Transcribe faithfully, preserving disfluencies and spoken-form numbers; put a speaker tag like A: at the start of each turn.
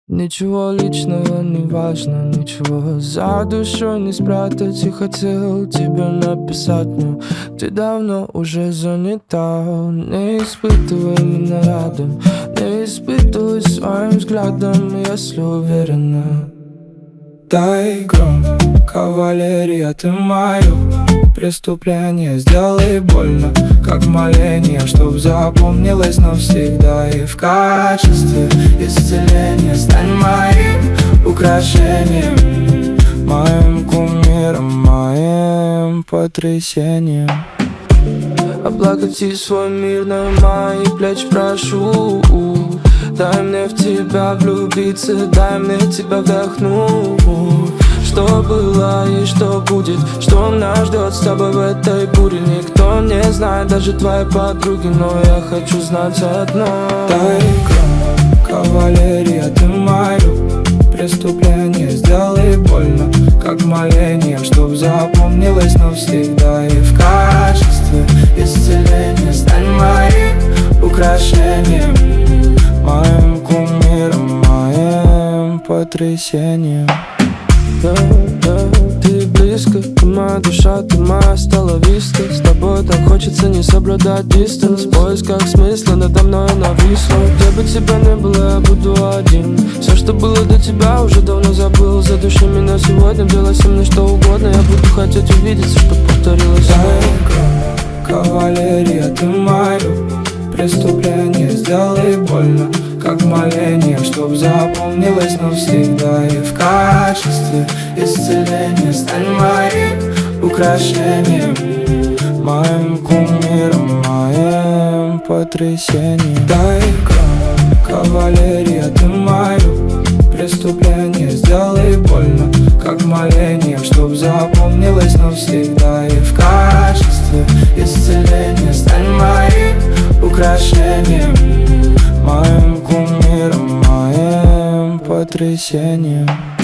A: Ничего личного не важно, ничего за душой не спрятать. И хотел тебе написать, но ты давно уже занята. Не испытывай меня рядом, не испытывай своим взглядом, если уверена. Дай громко, кавалерия, ты мое преступление. Сделай больно, как моление, чтоб запомнилось навсегда. И в качестве исцеления стань моим украшением, моим кумиром, моим потрясением. Облаготи свой мир на мои плечи, прошу. Дай мне в тебя влюбиться, дай мне тебя вдохнуть. Что было и что будет, что нас ждет с тобой в этой буре. Никто не знает, даже твои подруги, но я хочу знать одно. Дай громко, кавалерия, ты мое преступление. Сделай больно, как моление, чтоб запомнилось навсегда. И в качестве исцеления стань моим украшением, моим кумиром, моим потрясением. Да, да, ты близко, ты моя душа, ты моя столовиста. С тобой так хочется не соблюдать дистанс. В поисках смысла надо мной нависло. Где бы тебя не было, я буду один. Все, что было до тебя, уже давно забыл. Задуши меня сегодня, делай со мной что угодно. Я буду хотеть увидеться, чтоб повторилось. Дай громко, кавалерия, ты мое преступление. Сделай больно, как моление, чтоб запомнилось навсегда. И в качестве исцеления стань моим украшением, моим кумиром, моим потрясением. Дай громко, кавалерия, ты мое преступление. Сделай больно, как моление, чтоб запомнилось навсегда. И в качестве исцеления стань моим украшением, моим кумиром, моим потрясением.